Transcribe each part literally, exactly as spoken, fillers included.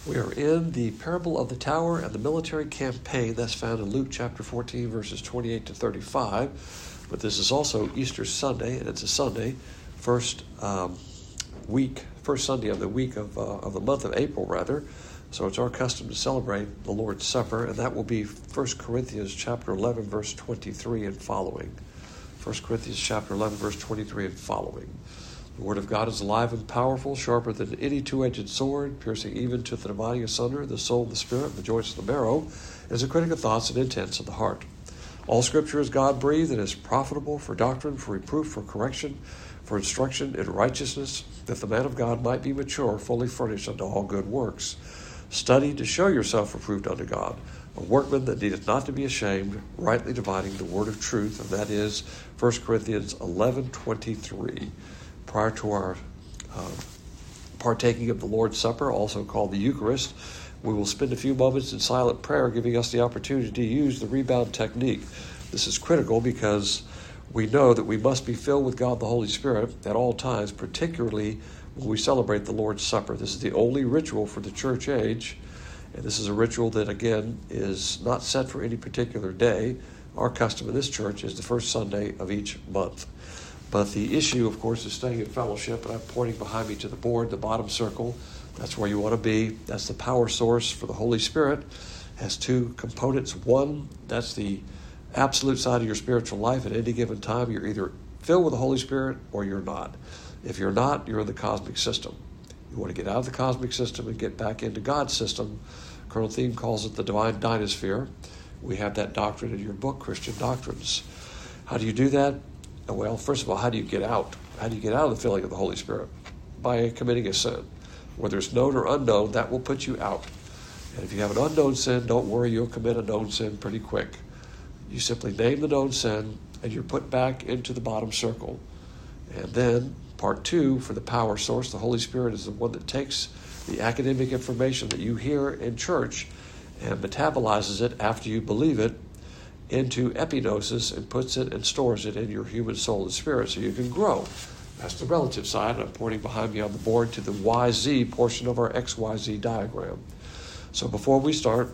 We are in the parable of the tower and the military campaign. That's found in Luke chapter fourteen, verses twenty-eight to thirty-five. But this is also Easter Sunday, and it's a Sunday, first um, week, first Sunday of the week of uh, of the month of April, rather. So it's our custom to celebrate the Lord's Supper, and that will be First Corinthians chapter eleven, verse twenty-three and following. First Corinthians chapter eleven, verse twenty-three and following. The word of God is alive and powerful, sharper than any two-edged sword, piercing even to the dividing asunder the soul, the spirit, the joints, and the marrow, and is a critic of thoughts and intents of the heart. All Scripture is God-breathed and is profitable for doctrine, for reproof, for correction, for instruction in righteousness, that the man of God might be mature, fully furnished unto all good works. Study to show yourself approved unto God, a workman that needeth not to be ashamed, rightly dividing the word of truth, and that is First Corinthians eleven twenty-three. Prior to our uh, partaking of the Lord's Supper, also called the Eucharist, we will spend a few moments in silent prayer, giving us the opportunity to use the rebound technique. This is critical because we know that we must be filled with God the Holy Spirit at all times, particularly when we celebrate the Lord's Supper. This is the only ritual for the church age, and this is a ritual that, again, is not set for any particular day. Our custom in this church is the first Sunday of each month. But the issue, of course, is staying in fellowship, and I'm pointing behind me to the board, the bottom circle. That's where you want to be. That's the power source for the Holy Spirit. It has two components. One, that's the absolute side of your spiritual life. At any given time, you're either filled with the Holy Spirit or you're not. If you're not, you're in the cosmic system. You want to get out of the cosmic system and get back into God's system. Colonel Thiem calls it the divine dynasphere. We have that doctrine in your book, Christian Doctrines. How do you do that? Well, first of all, how do you get out? How do you get out of the filling of the Holy Spirit? By committing a sin. Whether it's known or unknown, that will put you out. And if you have an unknown sin, don't worry, you'll commit a known sin pretty quick. You simply name the known sin, and you're put back into the bottom circle. And then, part two, for the power source, the Holy Spirit is the one that takes the academic information that you hear in church and metabolizes it after you believe it into epignosis and puts it and stores it in your human soul and spirit so you can grow. That's the relative side, and I'm pointing behind me on the board to the Y Z portion of our X Y Z diagram. So before we start,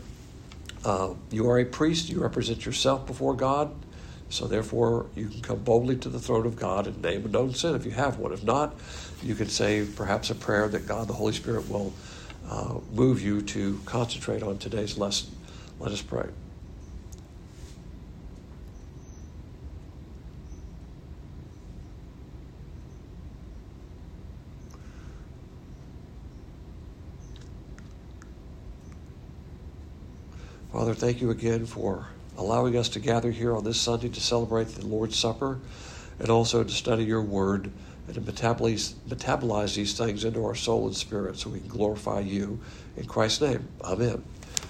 uh, you are a priest. You represent yourself before God, so therefore you can come boldly to the throne of God and name a known sin if you have one. If not, you can say perhaps a prayer that God the Holy Spirit will uh, move you to concentrate on today's lesson. Let us pray. Father, thank you again for allowing us to gather here on this Sunday to celebrate the Lord's Supper and also to study your word and to metabolize, metabolize these things into our soul and spirit so we can glorify you. In Christ's name, amen.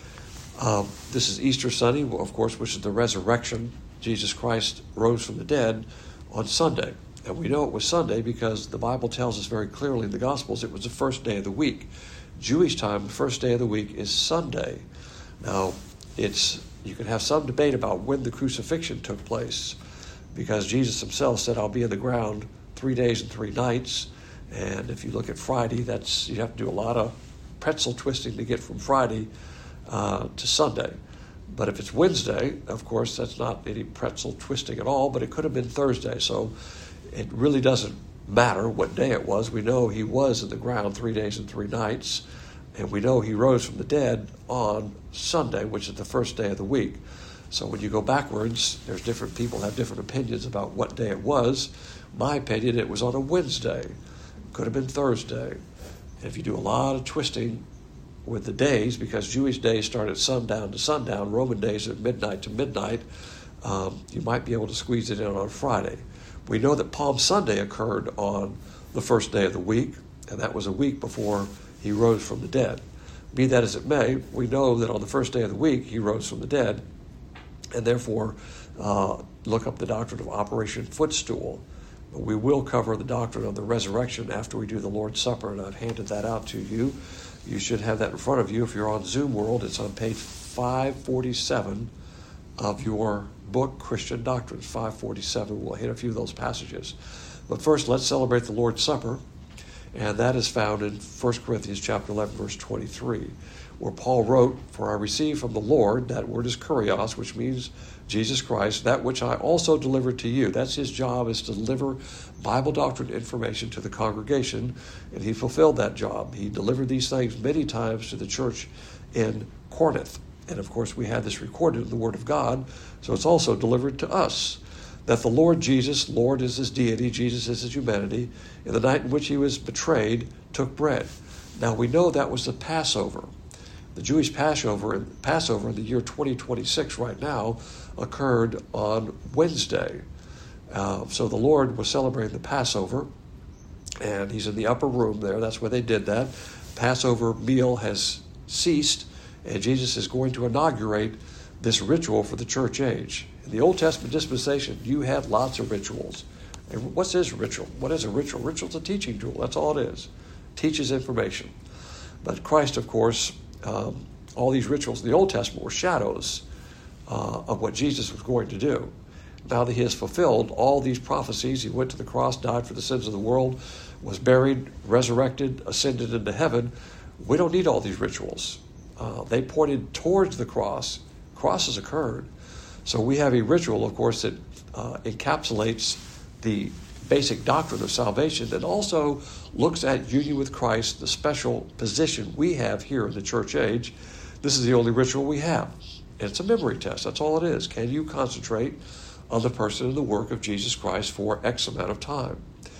Um, this is Easter Sunday, of course, which is the resurrection. Jesus Christ rose from the dead on Sunday. And we know it was Sunday because the Bible tells us very clearly in the Gospels it was the first day of the week. Jewish time, the first day of the week is Sunday. Now, it's you can have some debate about when the crucifixion took place because Jesus himself said, I'll be in the ground three days and three nights. And if you look at Friday, that's you have to do a lot of pretzel twisting to get from Friday uh, to Sunday. But if it's Wednesday, of course, that's not any pretzel twisting at all, but it could have been Thursday. So it really doesn't matter what day it was. We know he was in the ground three days and three nights. And we know he rose from the dead on Sunday, which is the first day of the week. So when you go backwards, there's different people have different opinions about what day it was. My opinion, it was on a Wednesday. Could have been Thursday. And if you do a lot of twisting with the days, because Jewish days start at sundown to sundown, Roman days at midnight to midnight, um, you might be able to squeeze it in on Friday. We know that Palm Sunday occurred on the first day of the week, and that was a week before he rose from the dead. Be that as it may, we know that on the first day of the week, he rose from the dead, and therefore uh, look up the doctrine of Operation Footstool. But we will cover the doctrine of the resurrection after we do the Lord's Supper, and I've handed that out to you. You should have that in front of you. If you're on Zoom World, it's on page five forty-seven of your book, Christian Doctrines, five forty-seven. We'll hit a few of those passages. But first, let's celebrate the Lord's Supper. And that is found in First Corinthians chapter eleven, verse twenty-three, where Paul wrote, "For I received from the Lord," that word is kurios, which means Jesus Christ, "that which I also delivered to you." That's his job, is to deliver Bible doctrine information to the congregation, and he fulfilled that job. He delivered these things many times to the church in Corinth. And of course, we have this recorded in the Word of God, so it's also delivered to us. That the Lord Jesus, Lord is his deity, Jesus is his humanity, in the night in which he was betrayed, took bread. Now we know that was the Passover. The Jewish Passover, Passover in the year twenty twenty-six right now occurred on Wednesday. Uh, so the Lord was celebrating the Passover, and he's in the upper room there. That's where they did that. Passover meal has ceased, and Jesus is going to inaugurate this ritual for the church age. In the Old Testament dispensation, you had lots of rituals. And what's this ritual? What is a ritual? Ritual's a teaching tool. That's all it is. Teaches information. But Christ, of course, um, all these rituals in the Old Testament were shadows uh, of what Jesus was going to do. Now that he has fulfilled all these prophecies, he went to the cross, died for the sins of the world, was buried, resurrected, ascended into heaven. We don't need all these rituals. Uh, they pointed towards the cross. Crosses occurred. So we have a ritual, of course, that uh, encapsulates the basic doctrine of salvation and also looks at union with Christ, the special position we have here in the church age. This is the only ritual we have. And it's a memory test. That's all it is. Can you concentrate on the person and the work of Jesus Christ for X amount of time?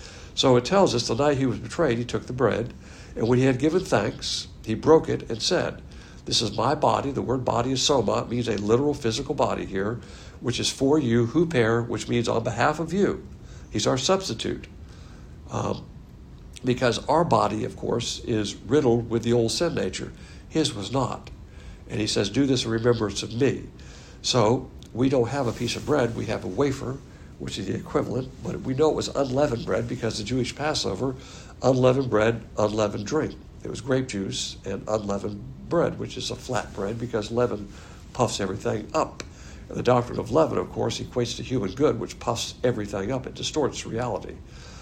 So it tells us the night he was betrayed, he took the bread, and when he had given thanks, he broke it and said, "This is my body." The word body is soma. It means a literal physical body here, which is for you, huper, which means on behalf of you. He's our substitute. Um, because our body, of course, is riddled with the old sin nature. His was not. And he says, "Do this in remembrance of me." So we don't have a piece of bread. We have a wafer, which is the equivalent. But we know it was unleavened bread because the Jewish Passover, unleavened bread, unleavened drink. It was grape juice and unleavened bread, which is a flat bread because leaven puffs everything up. And the doctrine of leaven, of course, equates to human good, which puffs everything up. It distorts reality.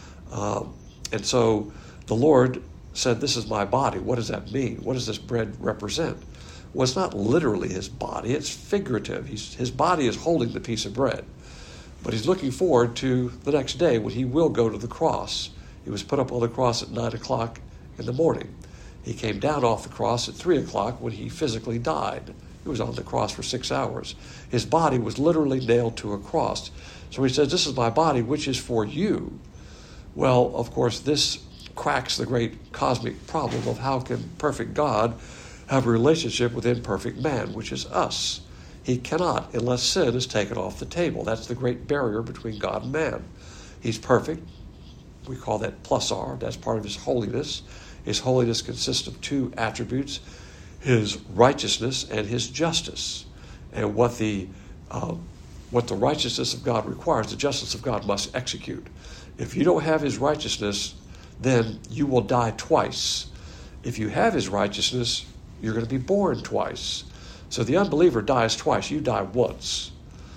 Um, and so the Lord said, "This is my body." What does that mean? What does this bread represent? Well, it's not literally his body. It's figurative. He's, his body is holding the piece of bread. But he's looking forward to the next day when he will go to the cross. He was put up on the cross at nine o'clock in the morning. He came down off the cross at three o'clock when he physically died. He was on the cross for six hours. His body was literally nailed to a cross. So he says, "This is my body, which is for you." Well, of course, this cracks the great cosmic problem of how can perfect God have a relationship with imperfect man, which is us. He cannot unless sin is taken off the table. That's the great barrier between God and man. He's perfect. We call that plus R. That's part of his holiness. His holiness consists of two attributes, his righteousness and his justice. And what the uh, what the righteousness of God requires, the justice of God must execute. If you don't have his righteousness, then you will die twice. If you have his righteousness, you're going to be born twice. So the unbeliever dies twice. You die once.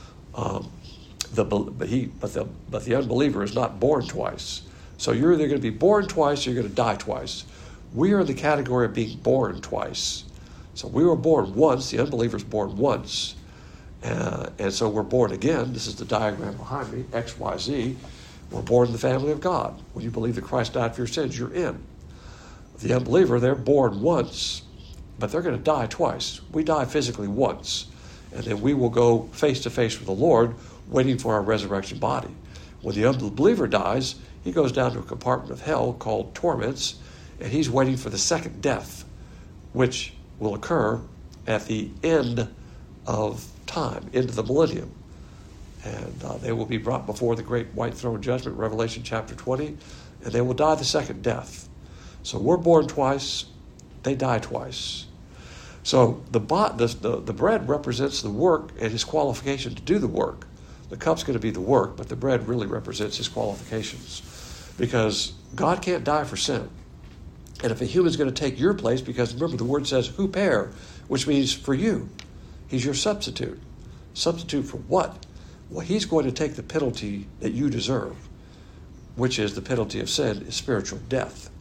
Um, the but he but the but the unbeliever is not born twice. So you're either going to be born twice or you're going to die twice. We are in the category of being born twice. So we were born once. The unbeliever is born once. Uh, and so we're born again. This is the diagram behind me, X, Y, Z. We're born in the family of God. When you believe that Christ died for your sins, you're in. The unbeliever, they're born once, but they're going to die twice. We die physically once, and then we will go face to face with the Lord, waiting for our resurrection body. When the unbeliever dies, he goes down to a compartment of hell called torments, and he's waiting for the second death, which will occur at the end of time, end of the millennium. And uh, they will be brought before the great white throne judgment, Revelation chapter twenty, and they will die the second death. So we're born twice, they die twice. So the, the, the bread represents the work and his qualification to do the work. The cup's going to be the work, but the bread really represents his qualifications. Because God can't die for sin. And if a human's going to take your place, because remember the word says huper, which means for you. He's your substitute. Substitute for what? Well, he's going to take the penalty that you deserve, which is the penalty of sin, is spiritual death.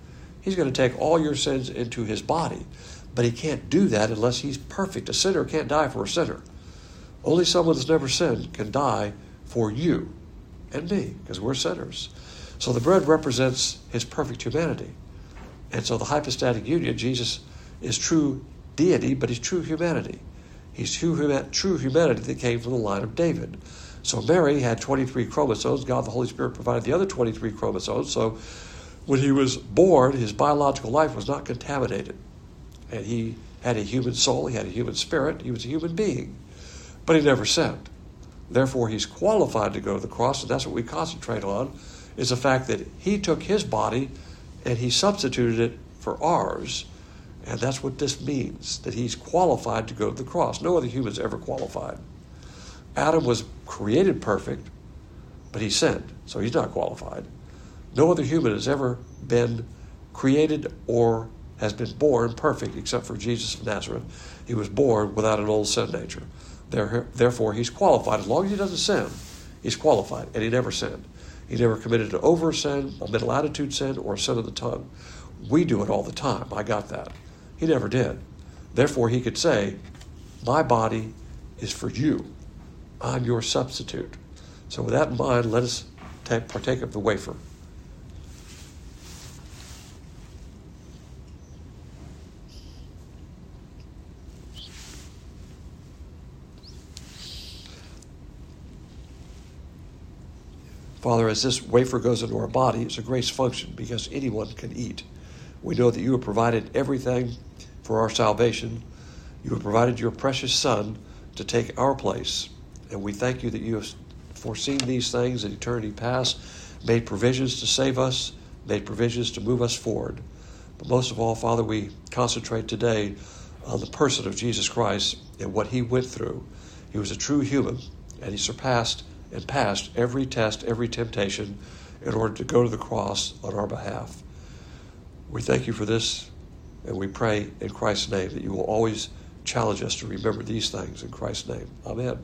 He's going to take all your sins into his body. But he can't do that unless he's perfect. A sinner can't die for a sinner. Only someone that's never sinned can die for you and me, because we're sinners. So the bread represents his perfect humanity. And so the hypostatic union, Jesus is true deity, but he's true humanity. He's true, true humanity that came from the line of David. So Mary had twenty-three chromosomes. God the Holy Spirit provided the other twenty-three chromosomes. So when he was born, his biological life was not contaminated. And he had a human soul, he had a human spirit, he was a human being. But he never sinned. Therefore, he's qualified to go to the cross, and that's what we concentrate on, is the fact that he took his body and he substituted it for ours. And that's what this means, that he's qualified to go to the cross. No other human's ever qualified. Adam was created perfect, but he sinned, so he's not qualified. No other human has ever been created or has been born perfect except for Jesus of Nazareth. He was born without an old sin nature. Therefore, he's qualified. As long as he doesn't sin, he's qualified, and he never sinned. He never committed an over sin, a middle attitude sin, or a sin of the tongue. We do it all the time. I got that. He never did. Therefore, he could say, my body is for you. I'm your substitute. So with that in mind, let us take, partake of the wafer. Father, as this wafer goes into our body, it's a grace function because anyone can eat. We know that you have provided everything for our salvation. You have provided your precious Son to take our place. And we thank you that you have foreseen these things in eternity past, made provisions to save us, made provisions to move us forward. But most of all, Father, we concentrate today on the person of Jesus Christ and what he went through. He was a true human, and he surpassed and passed every test, every temptation in order to go to the cross on our behalf. We thank you for this, and we pray in Christ's name that you will always challenge us to remember these things in Christ's name. Amen.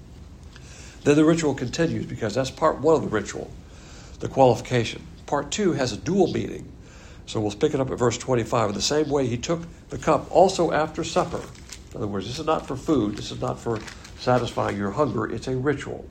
Then the ritual continues because that's part one of the ritual, the qualification. Part two has a dual meaning. So we'll pick it up at verse twenty-five. In the same way, he took the cup also after supper. In other words, this is not for food. This is not for satisfying your hunger. It's a ritual.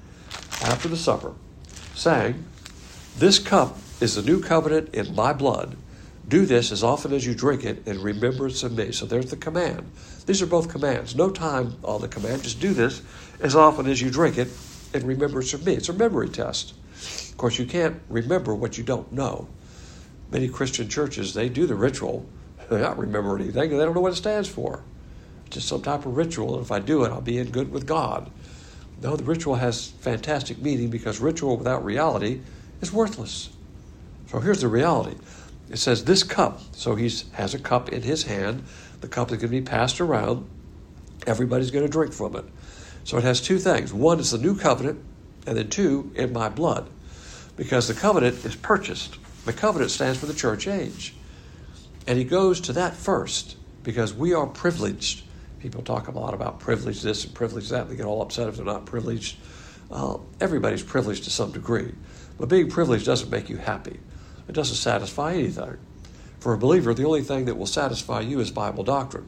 After the supper, saying, this cup is the new covenant in my blood. Do this as often as you drink it in remembrance of me. So there's the command. These are both commands. No time on the command. Just do this as often as you drink it in remembrance of me. It's a memory test. Of course, you can't remember what you don't know. Many Christian churches, they do the ritual. They're not remembering anything. They don't know what it stands for. It's just some type of ritual. And if I do it, I'll be in good with God. No, the ritual has fantastic meaning because ritual without reality is worthless. So here's the reality. It says this cup. So he has a cup in his hand. The cup is going to be passed around. Everybody's going to drink from it. So it has two things. One is the new covenant, and then two, in my blood. Because the covenant is purchased. The covenant stands for the church age. And he goes to that first because we are privileged. People talk a lot about privilege this and privilege that. They get all upset if they're not privileged. Uh, everybody's privileged to some degree. But being privileged doesn't make you happy. It doesn't satisfy anything. For a believer, the only thing that will satisfy you is Bible doctrine.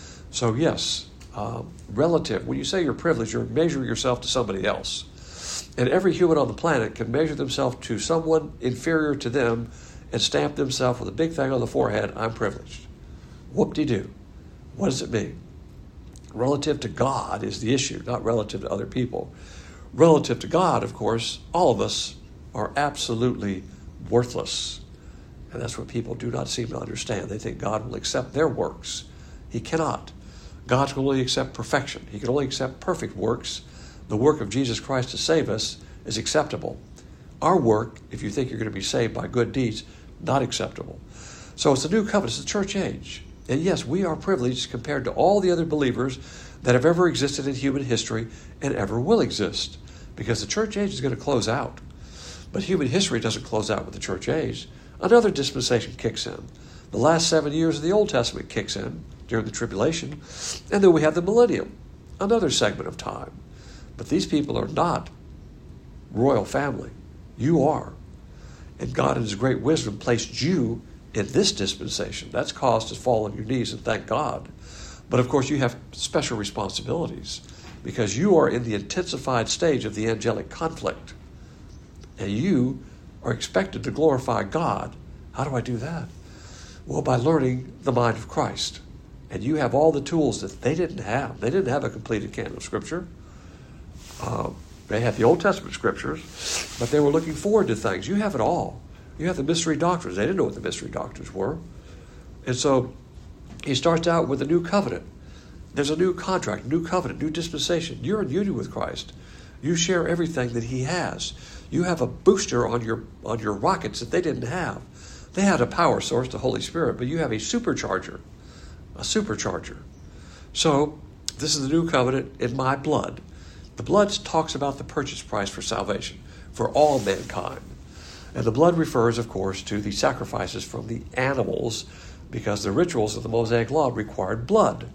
So yes, uh, relative. When you say you're privileged, you're measuring yourself to somebody else. And every human on the planet can measure themselves to someone inferior to them and stamp themselves with a big thing on the forehead, I'm privileged. Whoop-de-doo. What does it mean? Relative to God is the issue, not relative to other people. Relative to God, of course, all of us are absolutely worthless. And that's what people do not seem to understand. They think God will accept their works. He cannot. God can only accept perfection. He can only accept perfect works. The work of Jesus Christ to save us is acceptable. Our work, if you think you're going to be saved by good deeds, not acceptable. So it's the new covenant. It's the church age. And yes, we are privileged compared to all the other believers that have ever existed in human history and ever will exist. Because the church age is going to close out. But human history doesn't close out with the church age. Another dispensation kicks in. The last seven years of the Old Testament kicks in during the tribulation. And then we have the millennium, another segment of time. But these people are not royal family. You are. And God in his great wisdom placed you in this dispensation. That's cause to fall on your knees and thank God. But of course, you have special responsibilities because you are in the intensified stage of the angelic conflict. And you are expected to glorify God. How do I do that? Well, by learning the mind of Christ. And you have all the tools that they didn't have. They didn't have a completed canon of Scripture. Uh, they had the Old Testament Scriptures, but they were looking forward to things. You have it all. You have the mystery doctrines. They didn't know what the mystery doctrines were. And so he starts out with a new covenant. There's a new contract, new covenant, new dispensation. You're in union with Christ. You share everything that he has. You have a booster on your on your rockets that they didn't have. They had a power source, the Holy Spirit, but you have a supercharger, a supercharger. So this is the new covenant in my blood. The blood talks about the purchase price for salvation for all mankind. And the blood refers, of course, to the sacrifices from the animals because the rituals of the Mosaic Law required blood.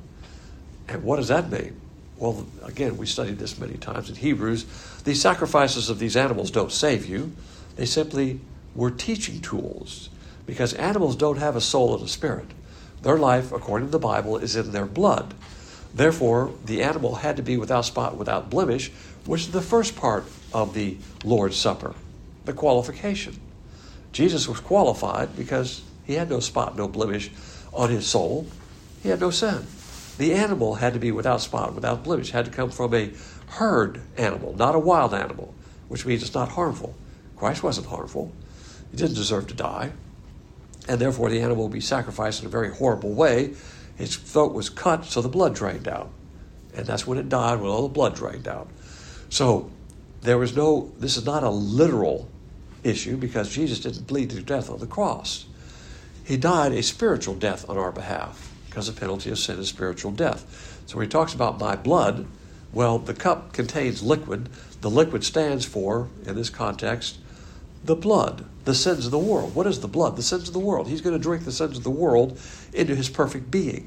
And what does that mean? Well, again, we studied this many times in Hebrews. The sacrifices of these animals don't save you. They simply were teaching tools because animals don't have a soul and a spirit. Their life, according to the Bible, is in their blood. Therefore, the animal had to be without spot, without blemish, which is the first part of the Lord's Supper, the qualification. Jesus was qualified because he had no spot, no blemish on his soul. He had no sin. The animal had to be without spot, without blemish, had to come from a herd animal, not a wild animal, which means it's not harmful. Christ wasn't harmful. He didn't deserve to die. And therefore the animal would be sacrificed in a very horrible way. His throat was cut so the blood drained out. And that's when it died, when all the blood drained out. So there was no, this is not a literal issue because Jesus didn't bleed to death on the cross. He died a spiritual death on our behalf because the penalty of sin is spiritual death. So when he talks about my blood, well, the cup contains liquid. The liquid stands for, in this context, the blood, the sins of the world. What is the blood? The sins of the world. He's going to drink the sins of the world into his perfect being.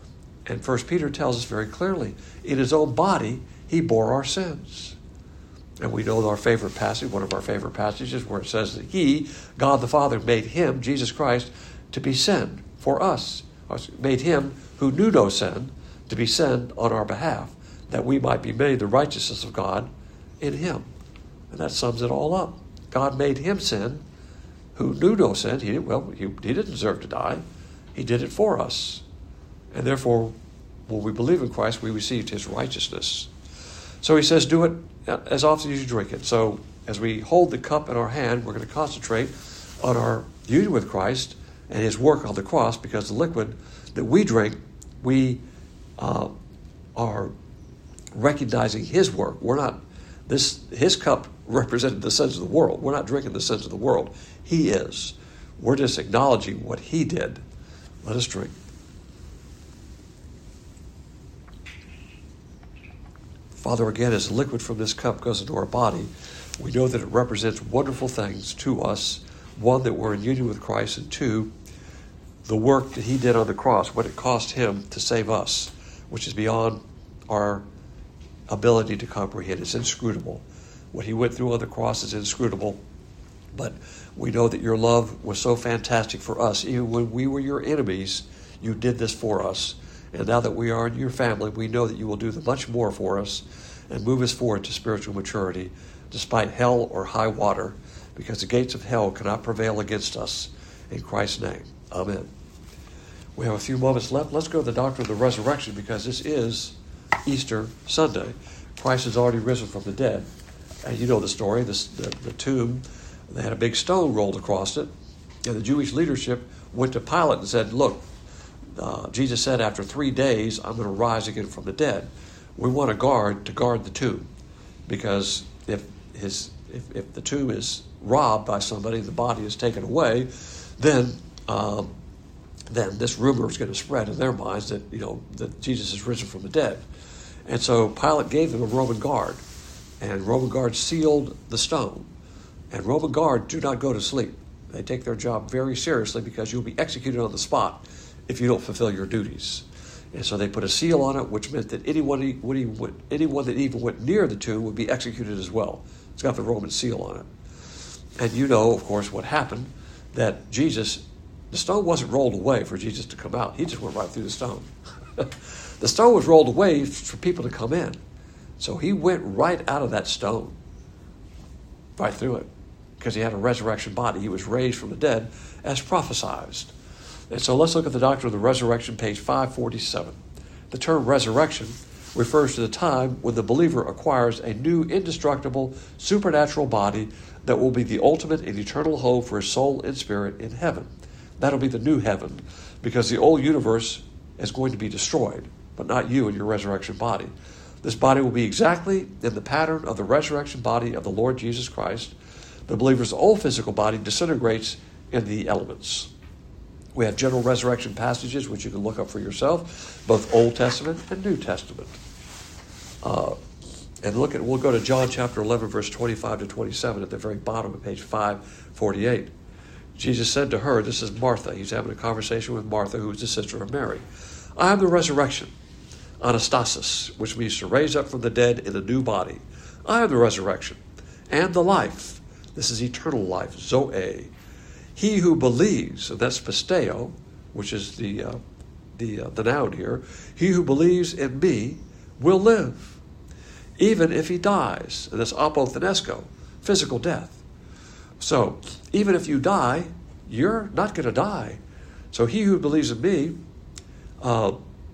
And First Peter tells us very clearly, in his own body, he bore our sins. And we know our favorite passage, one of our favorite passages, where it says that he, God the Father, made him, Jesus Christ, to be sin for us. Made him who knew no sin to be sin on our behalf, that we might be made the righteousness of God in him. And that sums it all up. God made him sin who knew no sin. He didn't, well, he, he didn't deserve to die. He did it for us. And therefore, when we believe in Christ, we received his righteousness. So he says, do it as often as you drink it. So as we hold the cup in our hand, we're going to concentrate on our union with Christ and his work on the cross, because the liquid that we drink, we uh, are recognizing his work. We're not, this, his cup represented the sins of the world. We're not drinking the sins of the world. He is. We're just acknowledging what he did. Let us drink. Father, again, as the liquid from this cup goes into our body, we know that it represents wonderful things to us. One, that we're in union with Christ, and two, the work that he did on the cross, what it cost him to save us, which is beyond our ability to comprehend. It's inscrutable. What he went through on the cross is inscrutable. But we know that your love was so fantastic for us. Even when we were your enemies, you did this for us. And now that we are in your family, we know that you will do much more for us and move us forward to spiritual maturity, despite hell or high water, because the gates of hell cannot prevail against us. In Christ's name, amen. We have a few moments left. Let's go to the doctrine of the resurrection, because this is Easter Sunday. Christ has already risen from the dead. And you know the story, this, the, the tomb, they had a big stone rolled across it. And the Jewish leadership went to Pilate and said, look, uh, Jesus said after three days, I'm going to rise again from the dead. We want a guard to guard the tomb, because if his if, if the tomb is robbed by somebody, the body is taken away, then um, then this rumor is going to spread in their minds that, you know, that Jesus is risen from the dead. And so Pilate gave them a Roman guard, and Roman guards sealed the stone. And Roman guards do not go to sleep. They take their job very seriously, because you'll be executed on the spot if you don't fulfill your duties. And so they put a seal on it, which meant that anyone, anyone that even went near the tomb would be executed as well. It's got the Roman seal on it. And you know, of course, what happened, that Jesus The stone wasn't rolled away for Jesus to come out. He just went right through the stone. The stone was rolled away for people to come in. So he went right out of that stone, right through it, because he had a resurrection body. He was raised from the dead as prophesied. And so let's look at the doctrine of the resurrection, page five forty-seven. The term resurrection refers to the time when the believer acquires a new, indestructible, supernatural body that will be the ultimate and eternal home for his soul and spirit in heaven. That'll be the new heaven, because the old universe is going to be destroyed, but not you and your resurrection body. This body will be exactly in the pattern of the resurrection body of the Lord Jesus Christ. The believer's old physical body disintegrates in the elements. We have general resurrection passages, which you can look up for yourself, both Old Testament and New Testament. Uh, and look at, we'll go to John chapter eleven, verse twenty-five to twenty-seven at the very bottom of page five forty-eight. Jesus said to her, this is Martha, he's having a conversation with Martha, who is the sister of Mary. I am the resurrection, anastasis, which means to raise up from the dead in a new body. I am the resurrection and the life. This is eternal life, zoe. He who believes, and that's pisteo, which is the uh, the uh, the noun here. He who believes in me will live, even if he dies. And that's apothenesco, physical death. So even if you die, you're not going to die. So he who believes in me uh,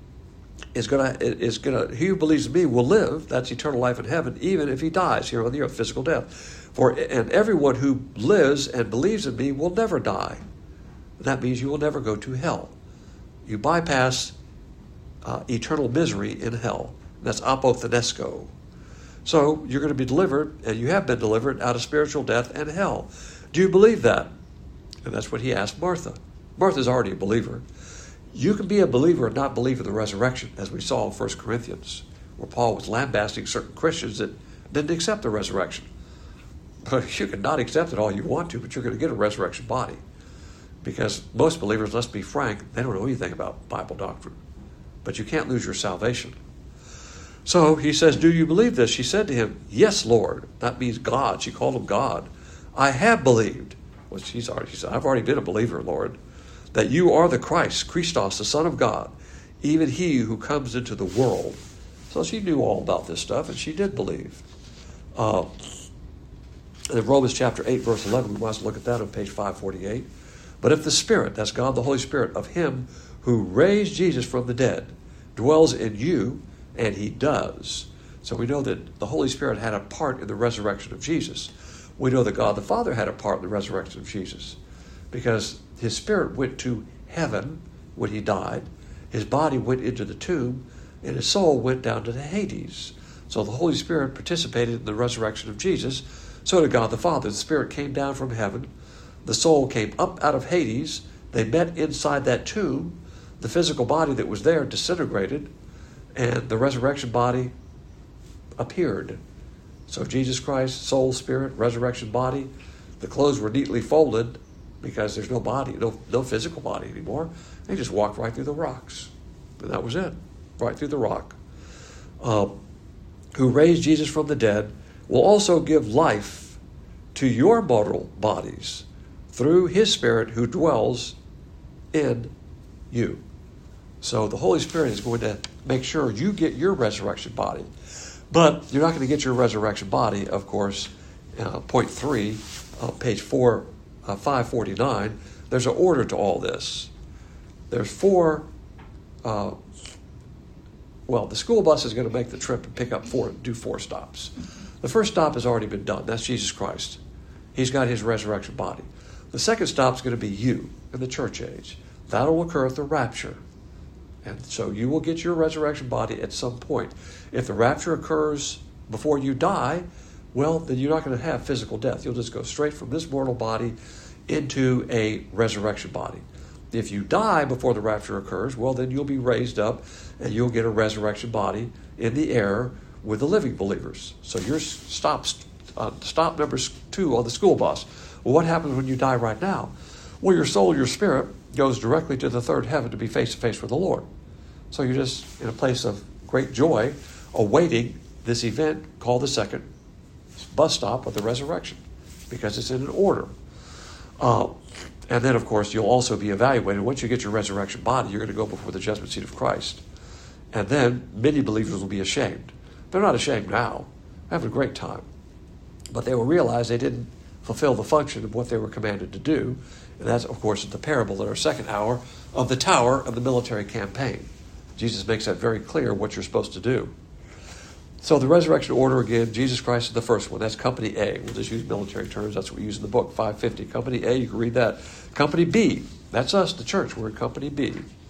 is going to is going to he who believes in me will live. That's eternal life in heaven, even if he dies here on the earth, physical death. For and everyone who lives and believes in me will never die. That means you will never go to hell. You bypass uh, eternal misery in hell. That's apothenesco. So you're going to be delivered, and you have been delivered out of spiritual death and hell. Do you believe that? And that's what he asked Martha. Martha's already a believer. You can be a believer and not believe in the resurrection, as we saw in First Corinthians, where Paul was lambasting certain Christians that didn't accept the resurrection. But you can not accept it all you want to, but you're going to get a resurrection body. Because most believers, let's be frank, they don't know anything about Bible doctrine. But you can't lose your salvation. So he says, do you believe this? She said to him, yes, Lord. That means God. She called him God. I have believed. Well, she's already, she said, I've already been a believer, Lord, that you are the Christ, Christos, the Son of God, even he who comes into the world. So she knew all about this stuff, and she did believe. Uh, in Romans chapter eight, verse eleven, we must look at that on page five forty-eight. But if the Spirit, that's God the Holy Spirit, of him who raised Jesus from the dead, dwells in you, and he does. So we know that the Holy Spirit had a part in the resurrection of Jesus. We know that God the Father had a part in the resurrection of Jesus, because his spirit went to heaven when he died, his body went into the tomb, and his soul went down to the Hades. So the Holy Spirit participated in the resurrection of Jesus. So did God the Father. The Spirit came down from heaven. The soul came up out of Hades. They met inside that tomb. The physical body that was there disintegrated, and the resurrection body appeared. So Jesus Christ, soul, spirit, resurrection body, the clothes were neatly folded because there's no body, no, no physical body anymore. They just walked right through the rocks. And that was it, right through the rock. Uh, who raised Jesus from the dead will also give life to your mortal bodies through his Spirit who dwells in you. So the Holy Spirit is going to make sure you get your resurrection body. But you're not going to get your resurrection body, of course, uh, point three, uh, page four, uh, five forty-nine. There's an order to all this. There's four, uh, well, the school bus is going to make the trip and pick up four, do four stops. The first stop has already been done. That's Jesus Christ. He's got his resurrection body. The second stop is going to be you in the church age. That'll occur at the rapture. And so you will get your resurrection body at some point. If the rapture occurs before you die, well, then you're not going to have physical death. You'll just go straight from this mortal body into a resurrection body. If you die before the rapture occurs, well, then you'll be raised up and you'll get a resurrection body in the air with the living believers. So your stop, uh, stop number two on the school bus. Well, what happens when you die right now? Well, your soul, your spirit goes directly to the third heaven to be face-to-face with the Lord. So you're just in a place of great joy awaiting this event called the second bus stop of the resurrection, because it's in an order. Uh, And then, of course, you'll also be evaluated. Once you get your resurrection body, you're going to go before the judgment seat of Christ. And then many believers will be ashamed. They're not ashamed now. They're having a great time. But they will realize they didn't fulfill the function of what they were commanded to do. And that's, of course, the parable in our second hour of the tower of the military campaign. Jesus makes that very clear what you're supposed to do. So the resurrection order, again, Jesus Christ is the first one. That's Company A. We'll just use military terms. That's what we use in the book, five fifty. Company A, you can read that. Company B, that's us, the church. We're in Company B.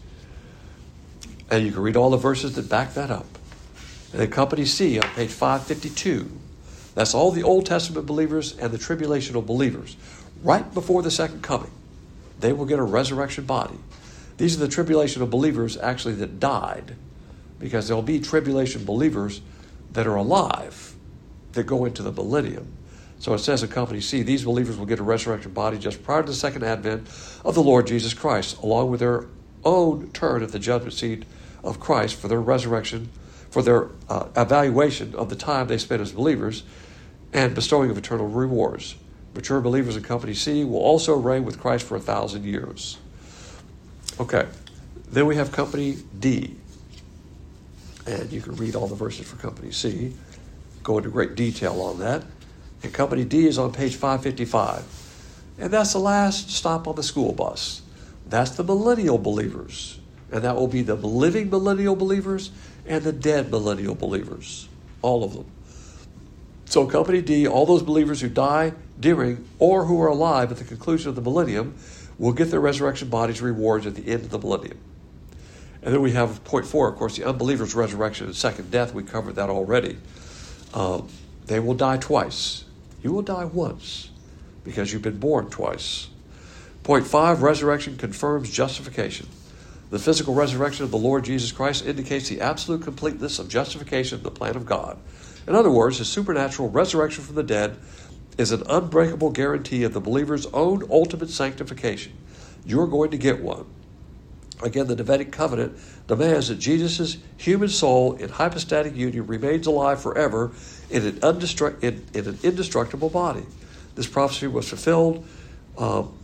And you can read all the verses that back that up. And then Company C on page five fifty-two. That's all the Old Testament believers and the tribulational believers. Right before the second coming, they will get a resurrection body. These are the tribulational believers actually that died, because there'll be tribulation believers that are alive that go into the millennium. So it says in Company C, these believers will get a resurrection body just prior to the second advent of the Lord Jesus Christ, along with their own turn at the judgment seat of Christ for their resurrection, for their uh, evaluation of the time they spent as believers, and bestowing of eternal rewards. Mature believers in Company C will also reign with Christ for a thousand years. Okay, then we have Company D. And you can read all the verses for Company C, go into great detail on that. And Company D is on page five fifty-five. And that's the last stop on the school bus. That's the millennial believers. And that will be the living millennial believers and the dead millennial believers. All of them. So Company D, all those believers who die during or who are alive at the conclusion of the millennium will get their resurrection bodies rewards at the end of the millennium. And then we have point four, of course, the unbeliever's resurrection and second death. We covered that already. Um, they will die twice. You will die once because you've been born twice. Point five, resurrection confirms justification. The physical resurrection of the Lord Jesus Christ indicates the absolute completeness of justification in the plan of God. In other words, his supernatural resurrection from the dead is an unbreakable guarantee of the believer's own ultimate sanctification. You're going to get one. Again, the Davidic covenant demands that Jesus' human soul in hypostatic union remains alive forever in an, undestruct- in, in an indestructible body. This prophecy was fulfilled um,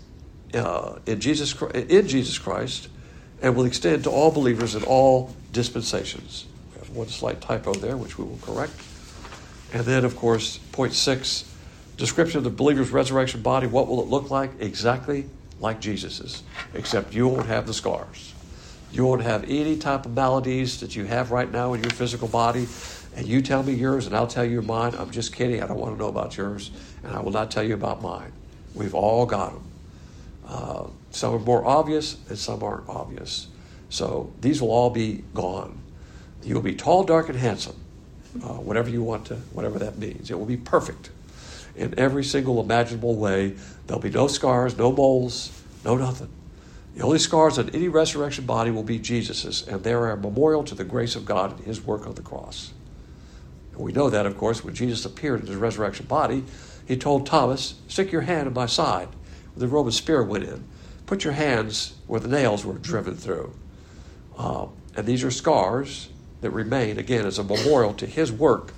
uh, in, Jesus, in Jesus Christ and will extend to all believers in all dispensations. We have one slight typo there, which we will correct. And then, of course, point six, description of the believer's resurrection body. What will it look like? Exactly like Jesus's, except you won't have the scars. You won't have any type of maladies that you have right now in your physical body, and you tell me yours and I'll tell you mine. I'm just kidding. I don't want to know about yours, and I will not tell you about mine. We've all got them. Uh, some are more obvious and some aren't obvious. So these will all be gone. You will be tall, dark, and handsome, uh, whatever you want to, whatever that means. It will be perfect in every single imaginable way. There'll be no scars, no moles, no nothing. The only scars on any resurrection body will be Jesus's, and they are a memorial to the grace of God and his work on the cross. And we know that, of course, when Jesus appeared in his resurrection body, he told Thomas, stick your hand in my side where the Roman spear went in. Put your hands where the nails were driven through. Uh, and these are scars that remain, again, as a memorial to his work.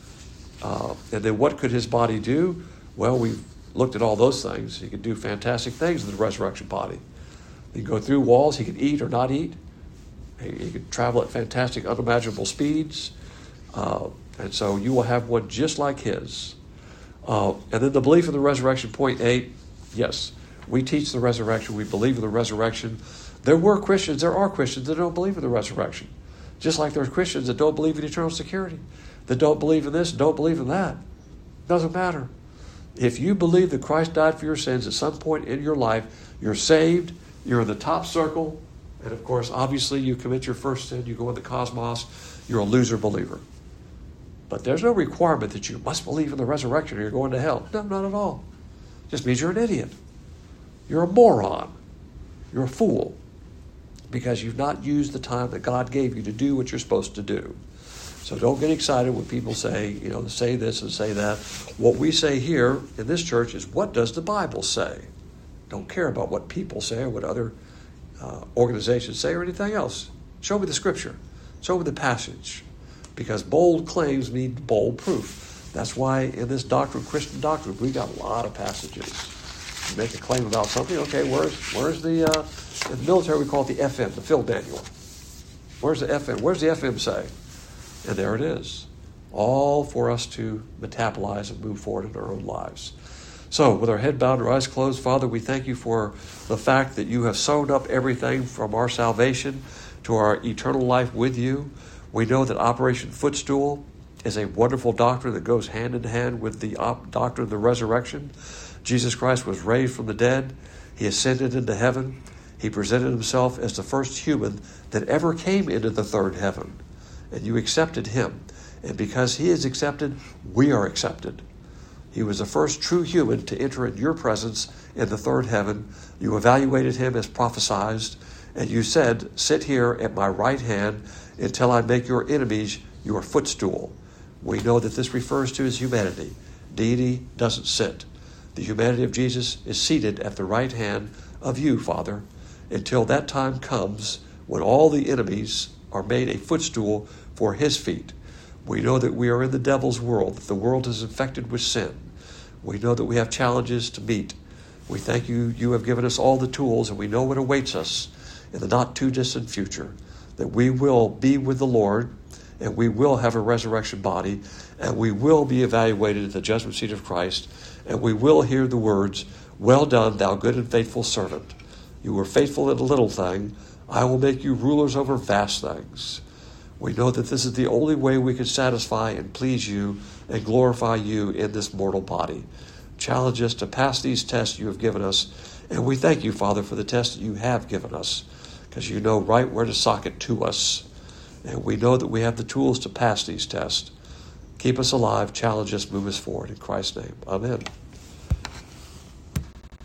Uh, and then what could his body do? Well, we've looked at all those things. He could do fantastic things in the resurrection body. He could go through walls. He could eat or not eat. He, he could travel at fantastic, unimaginable speeds. Uh, and so you will have one just like his. Uh, and then the belief in the resurrection, point eight, yes, we teach the resurrection. We believe in the resurrection. There were Christians, there are Christians that don't believe in the resurrection. Just like there's Christians that don't believe in eternal security, that don't believe in this, don't believe in that. Doesn't matter. If you believe that Christ died for your sins at some point in your life, you're saved, you're in the top circle, and of course, obviously, you commit your first sin, you go in the cosmos, you're a loser believer. But there's no requirement that you must believe in the resurrection or you're going to hell. No, not at all. It just means you're an idiot. You're a moron. You're a fool. Because you've not used the time that God gave you to do what you're supposed to do. So don't get excited when people say, you know, say this and say that. What we say here in this church is, what does the Bible say? Don't care about what people say or what other uh, organizations say or anything else. Show me the scripture. Show me the passage. Because bold claims need bold proof. That's why in this doctrine, Christian doctrine, we got a lot of passages. You make a claim about something. Okay, where's where's the uh, in the military we call it the F M, the field manual. Where's the F M? Where's the F M say? And there it is, all for us to metabolize and move forward in our own lives. So, with our head bowed and our eyes closed, Father, we thank you for the fact that you have sewn up everything from our salvation to our eternal life with you. We know that Operation Footstool is a wonderful doctrine that goes hand in hand with the op- doctrine of the resurrection. Jesus Christ was raised from the dead. He ascended into heaven. He presented himself as the first human that ever came into the third heaven. And you accepted him. And because he is accepted, we are accepted. He was the first true human to enter in your presence in the third heaven. You evaluated him as prophesied, and you said, sit here at my right hand until I make your enemies your footstool. We know that this refers to his humanity. Deity doesn't sit. The humanity of Jesus is seated at the right hand of you, Father, until that time comes when all the enemies are made a footstool for his feet. We know that we are in the devil's world, that the world is infected with sin. We know that we have challenges to meet. We thank you, you have given us all the tools, and we know what awaits us in the not too distant future, that we will be with the Lord, and we will have a resurrection body, and we will be evaluated at the judgment seat of Christ, and we will hear the words, well done, thou good and faithful servant. You were faithful in a little thing. I will make you rulers over vast things. We know that this is the only way we can satisfy and please you and glorify you in this mortal body. Challenge us to pass these tests you have given us, and we thank you, Father, for the tests that you have given us, because you know right where to sock it to us. And we know that we have the tools to pass these tests. Keep us alive, challenge us, move us forward. In Christ's name, amen.